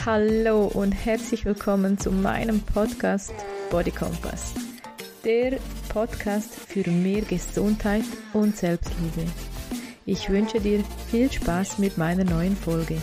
Hallo und herzlich willkommen zu meinem Podcast Body Compass, der Podcast für mehr Gesundheit und Selbstliebe. Ich wünsche dir viel Spaß mit meiner neuen Folge.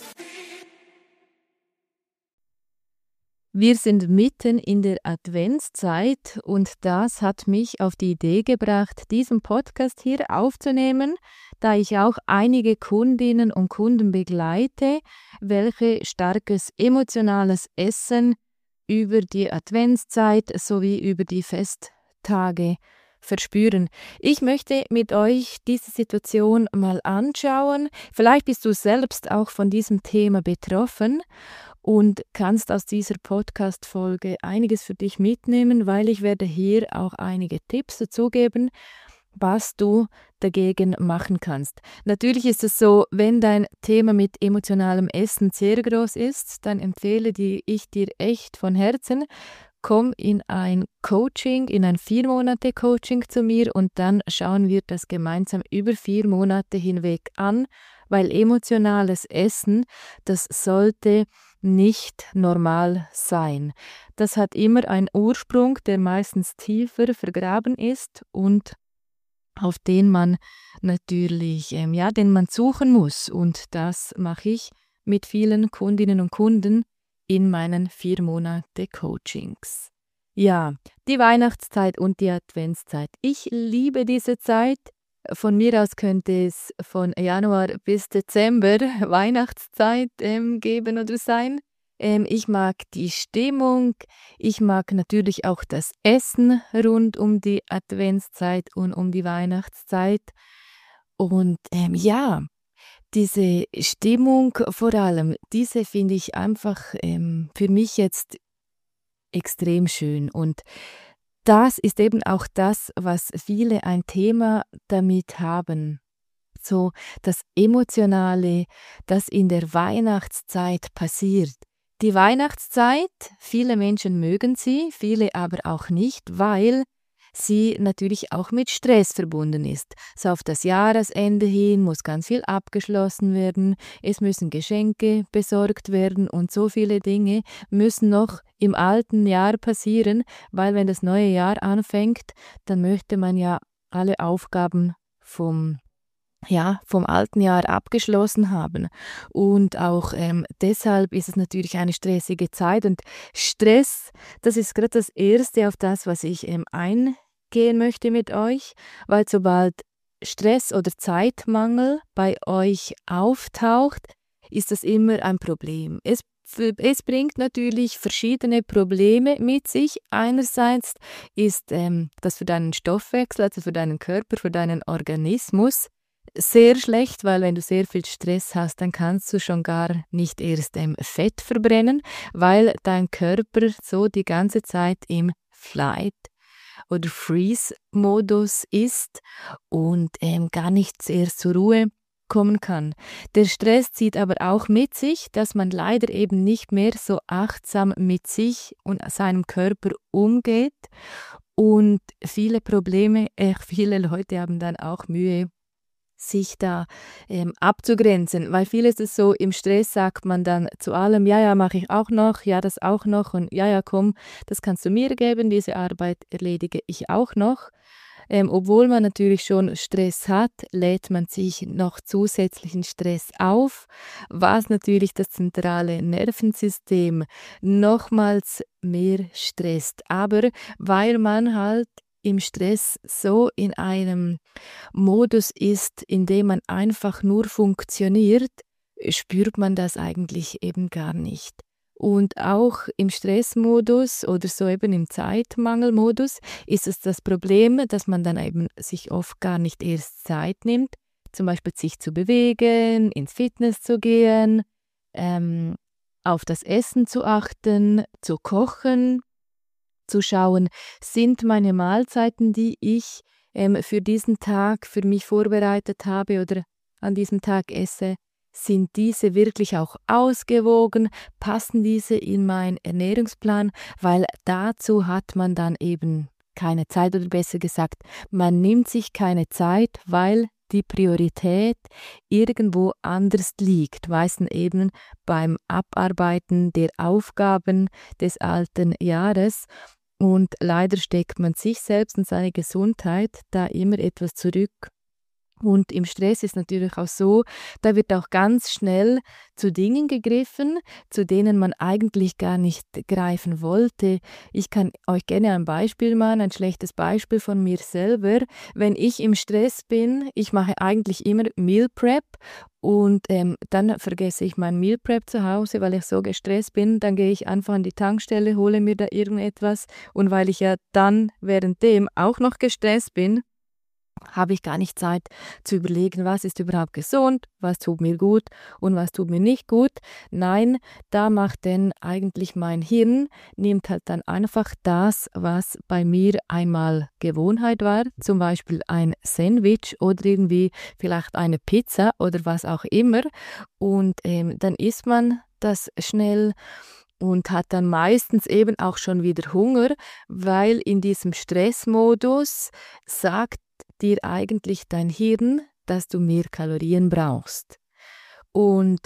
Wir sind mitten in der Adventszeit und das hat mich auf die Idee gebracht, diesen Podcast hier aufzunehmen, da ich auch einige Kundinnen und Kunden begleite, welche starkes emotionales Essen über die Adventszeit sowie über die Festtage verspüren. Ich möchte mit euch diese Situation mal anschauen. Vielleicht bist du selbst auch von diesem Thema betroffen und kannst aus dieser Podcast-Folge einiges für dich mitnehmen, weil ich werde hier auch einige Tipps dazu geben, was du dagegen machen kannst. Natürlich ist es so, wenn dein Thema mit emotionalem Essen sehr groß ist, dann empfehle ich dir echt von Herzen, komm in ein Coaching, in ein 4-Monate-Coaching zu mir und dann schauen wir das gemeinsam über 4 Monate hinweg an, weil emotionales Essen, das sollte nicht normal sein. Das hat immer einen Ursprung, der meistens tiefer vergraben ist und auf den man natürlich, den man suchen muss. Und das mache ich mit vielen Kundinnen und Kunden in meinen 4-Monate-Coachings. Ja, die Weihnachtszeit und die Adventszeit. Ich liebe diese Zeit. Von mir aus könnte es von Januar bis Dezember Weihnachtszeit geben oder sein. Ich mag die Stimmung, ich mag natürlich auch das Essen rund um die Adventszeit und um die Weihnachtszeit. Und diese Stimmung vor allem, diese finde ich einfach für mich jetzt extrem schön. Und das ist eben auch das, was viele ein Thema damit haben. So das Emotionale, das in der Weihnachtszeit passiert. Die Weihnachtszeit, viele Menschen mögen sie, viele aber auch nicht, weil sie natürlich auch mit Stress verbunden ist. So auf das Jahresende hin muss ganz viel abgeschlossen werden, es müssen Geschenke besorgt werden und so viele Dinge müssen noch im alten Jahr passieren, weil wenn das neue Jahr anfängt, dann möchte man ja alle Aufgaben vom alten Jahr abgeschlossen haben. Und auch deshalb ist es natürlich eine stressige Zeit. Und Stress, das ist gerade das Erste auf das, was ich eingehen möchte mit euch, weil sobald Stress oder Zeitmangel bei euch auftaucht, ist das immer ein Problem. Es bringt natürlich verschiedene Probleme mit sich. Einerseits ist das für deinen Stoffwechsel, also für deinen Körper, für deinen Organismus, sehr schlecht, weil wenn du sehr viel Stress hast, dann kannst du schon gar nicht erst Fett verbrennen, weil dein Körper so die ganze Zeit im Flight- oder Freeze-Modus ist und gar nicht erst zur Ruhe kommen kann. Der Stress zieht aber auch mit sich, dass man leider eben nicht mehr so achtsam mit sich und seinem Körper umgeht und viele Leute haben dann auch Mühe, sich da abzugrenzen, weil vieles ist so, im Stress sagt man dann zu allem, ja, mache ich auch noch, ja, das auch noch und ja, komm, das kannst du mir geben, diese Arbeit erledige ich auch noch. Obwohl man natürlich schon Stress hat, lädt man sich noch zusätzlichen Stress auf, was natürlich das zentrale Nervensystem nochmals mehr stresst. Aber weil man halt im Stress so in einem Modus ist, in dem man einfach nur funktioniert, spürt man das eigentlich eben gar nicht. Und auch im Stressmodus oder so eben im Zeitmangelmodus ist es das Problem, dass man dann eben sich oft gar nicht erst Zeit nimmt, zum Beispiel sich zu bewegen, ins Fitness zu gehen, auf das Essen zu achten, zu kochen, zu schauen, sind meine Mahlzeiten, die ich für diesen Tag für mich vorbereitet habe oder an diesem Tag esse, sind diese wirklich auch ausgewogen, passen diese in meinen Ernährungsplan, weil dazu hat man dann eben keine Zeit oder besser gesagt, man nimmt sich keine Zeit, weil die Priorität irgendwo anders liegt, meistens eben beim Abarbeiten der Aufgaben des alten Jahres. Und leider steckt man sich selbst und seine Gesundheit da immer etwas zurück. Und im Stress ist natürlich auch so, da wird auch ganz schnell zu Dingen gegriffen, zu denen man eigentlich gar nicht greifen wollte. Ich kann euch gerne ein Beispiel machen, ein schlechtes Beispiel von mir selber. Wenn ich im Stress bin, ich mache eigentlich immer Meal Prep und dann vergesse ich mein Meal Prep zu Hause, weil ich so gestresst bin. Dann gehe ich einfach an die Tankstelle, hole mir da irgendetwas und weil ich ja dann währenddem auch noch gestresst bin, habe ich gar nicht Zeit zu überlegen, was ist überhaupt gesund, was tut mir gut und was tut mir nicht gut. Nein, da macht denn eigentlich mein Hirn, nimmt halt dann einfach das, was bei mir einmal Gewohnheit war, zum Beispiel ein Sandwich oder irgendwie vielleicht eine Pizza oder was auch immer. Und dann isst man das schnell und hat dann meistens eben auch schon wieder Hunger, weil in diesem Stressmodus sagt dir eigentlich dein Hirn, dass du mehr Kalorien brauchst. Und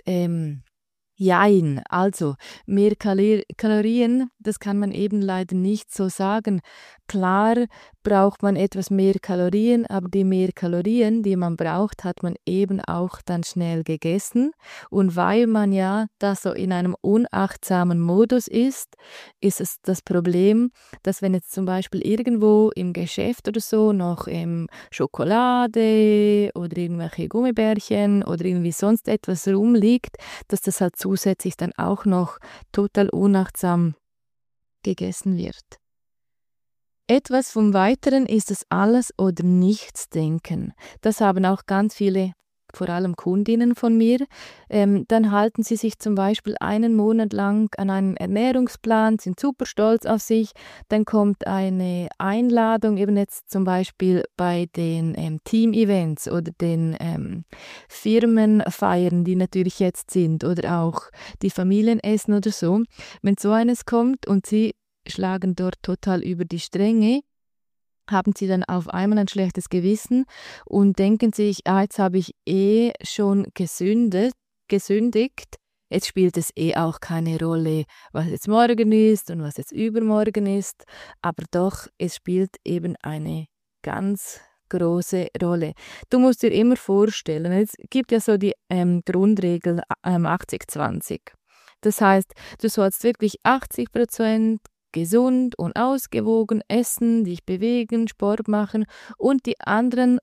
jein, also mehr Kalorien, das kann man eben leider nicht so sagen. Klar braucht man etwas mehr Kalorien, aber die mehr Kalorien, die man braucht, hat man eben auch dann schnell gegessen. Und weil man ja da so in einem unachtsamen Modus ist es das Problem, dass wenn jetzt zum Beispiel irgendwo im Geschäft oder so noch Schokolade oder irgendwelche Gummibärchen oder irgendwie sonst etwas rumliegt, dass das halt zusätzlich dann auch noch total unachtsam gegessen wird. Etwas vom Weiteren ist das Alles- oder Nichts-Denken. Das haben auch ganz viele, vor allem Kundinnen von mir. Dann halten sie sich zum Beispiel einen Monat lang an einen Ernährungsplan, sind super stolz auf sich. Dann kommt eine Einladung, eben jetzt zum Beispiel bei den Team-Events oder den Firmenfeiern, die natürlich jetzt sind, oder auch die Familienessen oder so. Wenn so eines kommt und sie schlagen dort total über die Stränge, haben sie dann auf einmal ein schlechtes Gewissen und denken sich, jetzt habe ich schon gesündigt, jetzt spielt es auch keine Rolle, was jetzt morgen ist und was jetzt übermorgen ist, aber doch, es spielt eben eine ganz große Rolle. Du musst dir immer vorstellen, es gibt ja so die Grundregel 80-20. Das heißt, du sollst wirklich 80% gesund und ausgewogen essen, dich bewegen, Sport machen und die anderen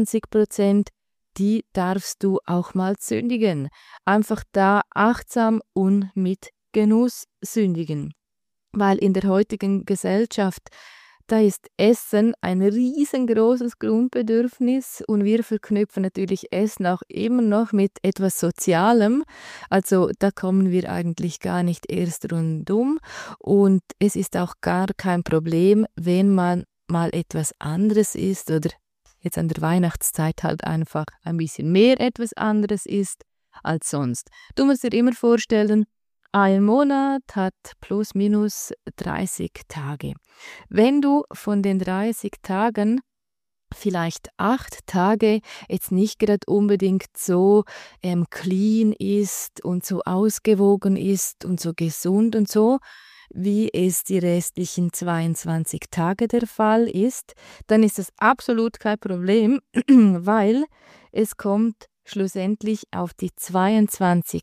20%, die darfst du auch mal sündigen. Einfach da achtsam und mit Genuss sündigen. Weil in der heutigen Gesellschaft, da ist Essen ein riesengroßes Grundbedürfnis und wir verknüpfen natürlich Essen auch immer noch mit etwas Sozialem. Also da kommen wir eigentlich gar nicht erst rundum und es ist auch gar kein Problem, wenn man mal etwas anderes isst oder jetzt an der Weihnachtszeit halt einfach ein bisschen mehr etwas anderes isst als sonst. Du musst dir immer vorstellen, ein Monat hat plus minus 30 Tage. Wenn du von den 30 Tagen vielleicht 8 Tage jetzt nicht gerade unbedingt so clean ist und so ausgewogen ist und so gesund und so, wie es die restlichen 22 Tage der Fall ist, dann ist das absolut kein Problem, weil es kommt schlussendlich auf die 22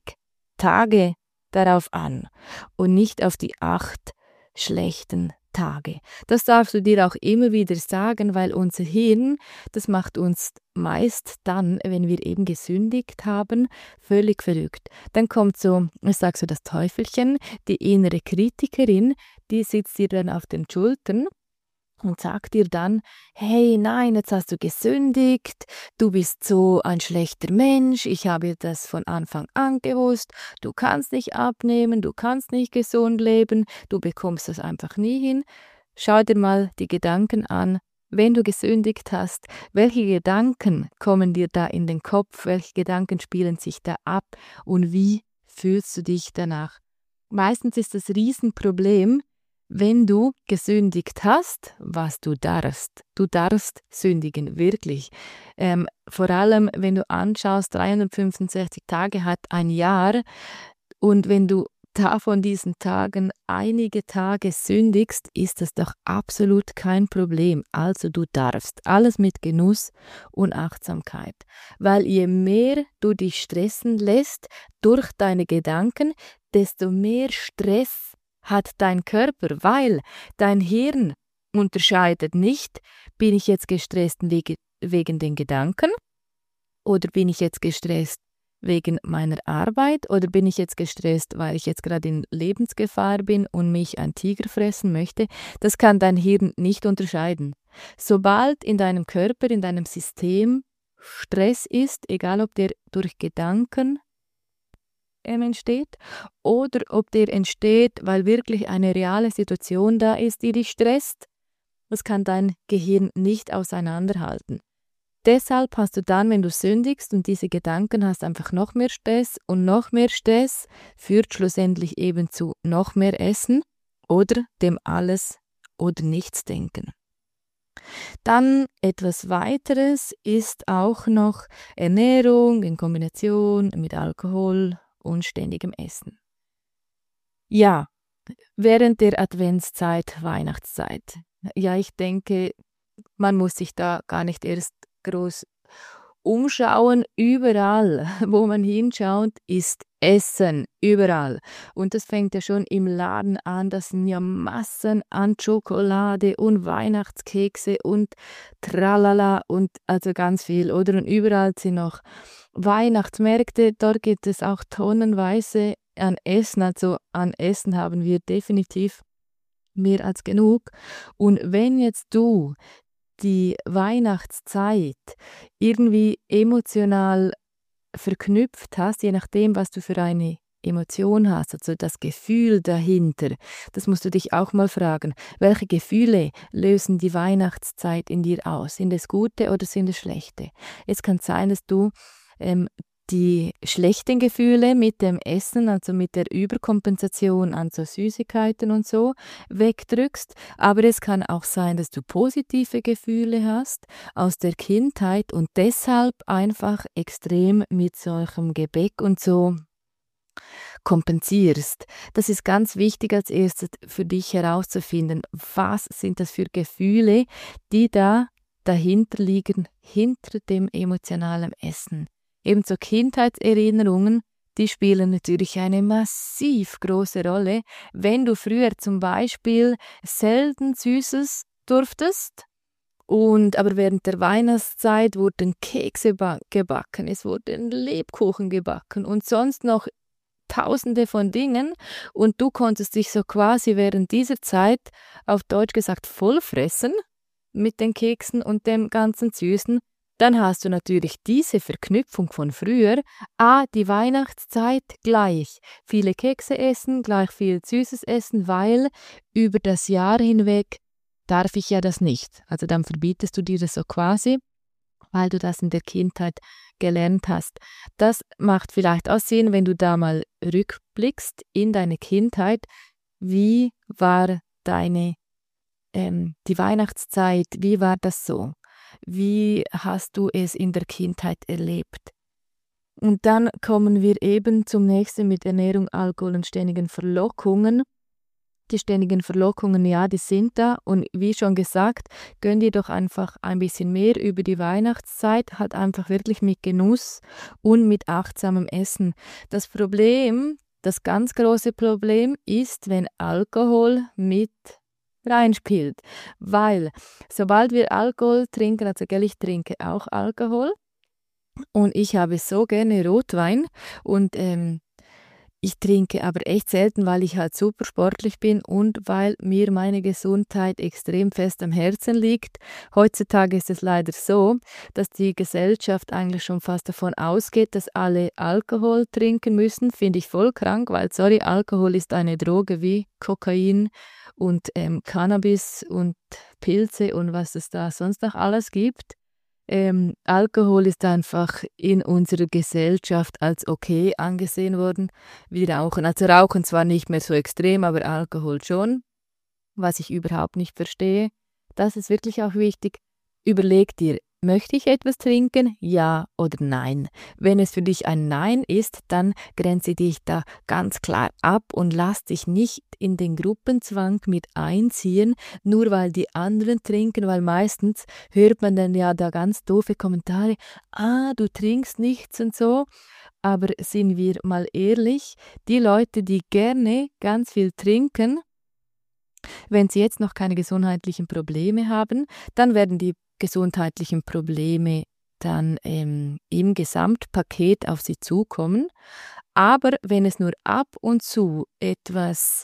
Tage darauf an und nicht auf die 8 schlechten Tage. Das darfst du dir auch immer wieder sagen, weil unser Hirn, das macht uns meist dann, wenn wir eben gesündigt haben, völlig verrückt. Dann kommt so, ich sag so das Teufelchen, die innere Kritikerin, die sitzt dir dann auf den Schultern und sagt dir dann, hey, nein, jetzt hast du gesündigt, du bist so ein schlechter Mensch, ich habe das von Anfang an gewusst, du kannst nicht abnehmen, du kannst nicht gesund leben, du bekommst das einfach nie hin. Schau dir mal die Gedanken an, wenn du gesündigt hast, welche Gedanken kommen dir da in den Kopf, welche Gedanken spielen sich da ab und wie fühlst du dich danach? Meistens ist das Riesenproblem, wenn du gesündigt hast, was du darfst sündigen, wirklich. Vor allem, wenn du anschaust, 365 Tage hat ein Jahr und wenn du von diesen Tagen einige Tage sündigst, ist das doch absolut kein Problem. Also du darfst alles mit Genuss und Achtsamkeit. Weil je mehr du dich stressen lässt durch deine Gedanken, desto mehr Stress hat dein Körper, weil dein Hirn unterscheidet nicht, bin ich jetzt gestresst wegen den Gedanken oder bin ich jetzt gestresst wegen meiner Arbeit oder bin ich jetzt gestresst, weil ich jetzt gerade in Lebensgefahr bin und mich ein Tiger fressen möchte. Das kann dein Hirn nicht unterscheiden. Sobald in deinem Körper, in deinem System Stress ist, egal ob der durch Gedanken entsteht oder ob der entsteht, weil wirklich eine reale Situation da ist, die dich stresst, das kann dein Gehirn nicht auseinanderhalten. Deshalb hast du dann, wenn du sündigst und diese Gedanken hast, einfach noch mehr Stress und noch mehr Stress führt schlussendlich eben zu noch mehr Essen oder dem Alles- oder Nichts-Denken. Dann etwas weiteres ist auch noch Ernährung in Kombination mit Alkohol und ständigem Essen. Ja, während der Adventszeit, Weihnachtszeit. Ja, ich denke, man muss sich da gar nicht erst groß umschauen. Überall, wo man hinschaut, ist Essen. Überall. Und das fängt ja schon im Laden an. Das sind ja Massen an Schokolade und Weihnachtskekse und Tralala und also ganz viel. Oder und überall sind noch Weihnachtsmärkte. Dort gibt es auch tonnenweise an Essen. Also an Essen haben wir definitiv mehr als genug. Und wenn jetzt du die Weihnachtszeit irgendwie emotional verknüpft hast, je nachdem, was du für eine Emotion hast, also das Gefühl dahinter, das musst du dich auch mal fragen, welche Gefühle lösen die Weihnachtszeit in dir aus? Sind es gute oder sind es schlechte? Es kann sein, dass du die schlechten Gefühle mit dem Essen, also mit der Überkompensation an so Süßigkeiten und so, wegdrückst. Aber es kann auch sein, dass du positive Gefühle hast aus der Kindheit und deshalb einfach extrem mit solchem Gebäck und so kompensierst. Das ist ganz wichtig als erstes für dich herauszufinden, was sind das für Gefühle, die da dahinter liegen, hinter dem emotionalen Essen. Ebenso Kindheitserinnerungen, die spielen natürlich eine massiv große Rolle. Wenn du früher zum Beispiel selten Süßes durftest, aber während der Weihnachtszeit wurden Kekse gebacken, es wurden Lebkuchen gebacken und sonst noch Tausende von Dingen und du konntest dich so quasi während dieser Zeit, auf Deutsch gesagt, vollfressen mit den Keksen und dem ganzen Süßen, dann hast du natürlich diese Verknüpfung von früher, die Weihnachtszeit gleich viele Kekse essen, gleich viel Süßes essen, weil über das Jahr hinweg darf ich ja das nicht. Also dann verbietest du dir das so quasi, weil du das in der Kindheit gelernt hast. Das macht vielleicht auch Sinn, wenn du da mal rückblickst in deine Kindheit. Wie war die Weihnachtszeit, wie war das so? Wie hast du es in der Kindheit erlebt? Und dann kommen wir eben zum nächsten mit Ernährung, Alkohol und ständigen Verlockungen. Die ständigen Verlockungen, ja, die sind da. Und wie schon gesagt, gönn dir doch einfach ein bisschen mehr über die Weihnachtszeit, halt einfach wirklich mit Genuss und mit achtsamem Essen. Das Problem, das ganz große Problem ist, wenn Alkohol mit reinspielt. Weil sobald wir Alkohol trinken, also gell, ich trinke auch Alkohol und ich habe so gerne Rotwein und ich trinke aber echt selten, weil ich halt super sportlich bin und weil mir meine Gesundheit extrem fest am Herzen liegt. Heutzutage ist es leider so, dass die Gesellschaft eigentlich schon fast davon ausgeht, dass alle Alkohol trinken müssen. Finde ich voll krank, weil, sorry, Alkohol ist eine Droge wie Kokain und Cannabis und Pilze und was es da sonst noch alles gibt. Alkohol ist einfach in unserer Gesellschaft als okay angesehen worden, wie Rauchen. Also Rauchen zwar nicht mehr so extrem, aber Alkohol schon. was ich überhaupt nicht verstehe. Das ist wirklich auch wichtig. Überleg dir, möchte ich etwas trinken? Ja oder nein? Wenn es für dich ein Nein ist, dann grenze dich da ganz klar ab und lass dich nicht in den Gruppenzwang mit einziehen, nur weil die anderen trinken, weil meistens hört man dann ja da ganz doofe Kommentare, du trinkst nichts und so. Aber sind wir mal ehrlich, die Leute, die gerne ganz viel trinken, wenn sie jetzt noch keine gesundheitlichen Probleme haben, dann werden die gesundheitlichen Probleme dann im Gesamtpaket auf sie zukommen. Aber wenn es nur ab und zu etwas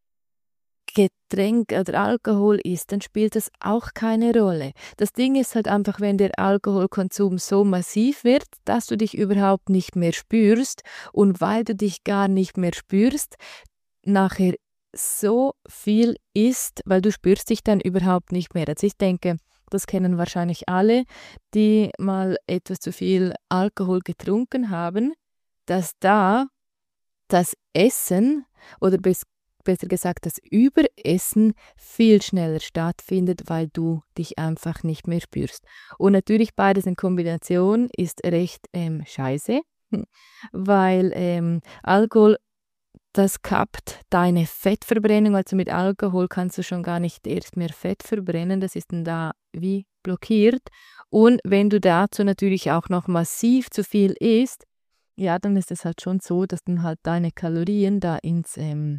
Getränk oder Alkohol ist, dann spielt das auch keine Rolle. Das Ding ist halt einfach, wenn der Alkoholkonsum so massiv wird, dass du dich überhaupt nicht mehr spürst und weil du dich gar nicht mehr spürst, nachher so viel isst, weil du spürst dich dann überhaupt nicht mehr. Also ich denke, das kennen wahrscheinlich alle, die mal etwas zu viel Alkohol getrunken haben, dass da das Essen oder besser gesagt das Überessen viel schneller stattfindet, weil du dich einfach nicht mehr spürst. Und natürlich beides in Kombination ist recht scheiße, weil Alkohol, das kappt deine Fettverbrennung, also mit Alkohol kannst du schon gar nicht erst mehr Fett verbrennen, das ist dann da wie blockiert. Und wenn du dazu natürlich auch noch massiv zu viel isst, ja, dann ist es halt schon so, dass dann halt deine Kalorien da ins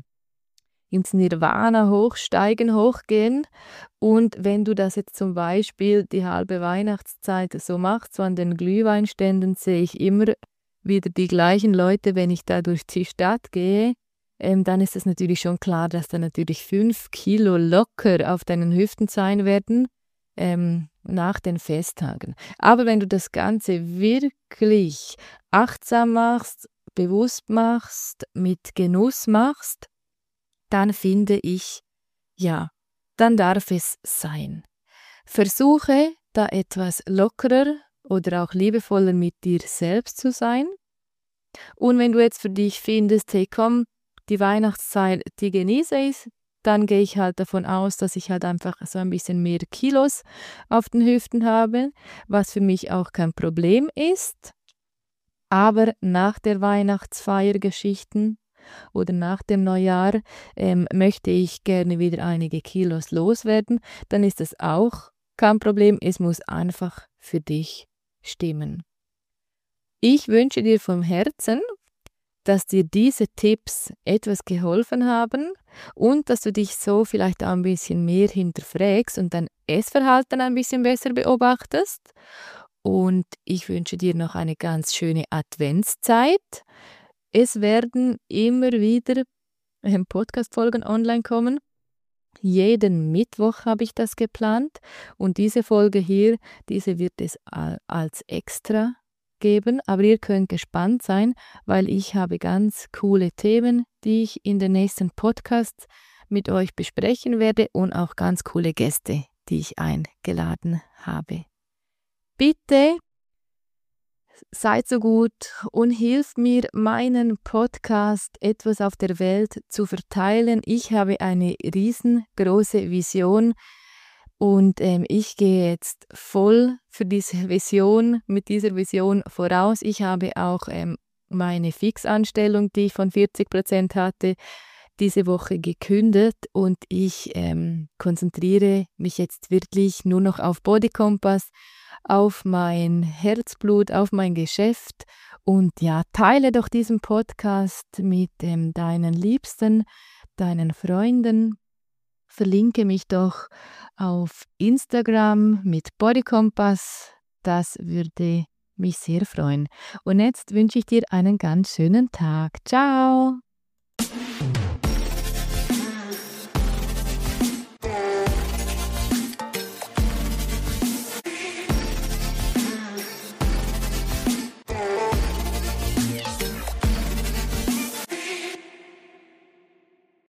Nirvana hochgehen. Und wenn du das jetzt zum Beispiel die halbe Weihnachtszeit so machst, so an den Glühweinständen sehe ich immer wieder die gleichen Leute, wenn ich da durch die Stadt gehe, dann ist es natürlich schon klar, dass da natürlich 5 Kilo locker auf deinen Hüften sein werden nach den Festtagen. Aber wenn du das Ganze wirklich achtsam machst, bewusst machst, mit Genuss machst, dann finde ich, ja, dann darf es sein. Versuche da etwas lockerer oder auch liebevoller mit dir selbst zu sein. Und wenn du jetzt für dich findest, hey komm, die Weihnachtszeit, die genieße ich, dann gehe ich halt davon aus, dass ich halt einfach so ein bisschen mehr Kilos auf den Hüften habe, was für mich auch kein Problem ist. Aber nach der Weihnachtsfeiergeschichten oder nach dem Neujahr möchte ich gerne wieder einige Kilos loswerden, dann ist das auch kein Problem. Es muss einfach für dich stimmen. Ich wünsche dir vom Herzen, dass dir diese Tipps etwas geholfen haben und dass du dich so vielleicht auch ein bisschen mehr hinterfragst und dein Essverhalten ein bisschen besser beobachtest. Und ich wünsche dir noch eine ganz schöne Adventszeit. Es werden immer wieder Podcast-Folgen online kommen. Jeden Mittwoch habe ich das geplant und diese Folge hier, diese wird es als extra geben, aber ihr könnt gespannt sein, weil ich habe ganz coole Themen, die ich in den nächsten Podcasts mit euch besprechen werde und auch ganz coole Gäste, die ich eingeladen habe. Bitte seid so gut und hilft mir, meinen Podcast etwas auf der Welt zu verteilen. Ich habe eine riesengroße Vision und ich gehe jetzt voll für diese Vision, mit dieser Vision voraus. Ich habe auch meine Fixanstellung, die ich von 40% hatte, diese Woche gekündigt und ich konzentriere mich jetzt wirklich nur noch auf Body Compass, auf mein Herzblut, auf mein Geschäft und ja, teile doch diesen Podcast mit deinen Liebsten, deinen Freunden. Verlinke mich doch auf Instagram mit Body Compass. Das würde mich sehr freuen. Und jetzt wünsche ich dir einen ganz schönen Tag. Ciao!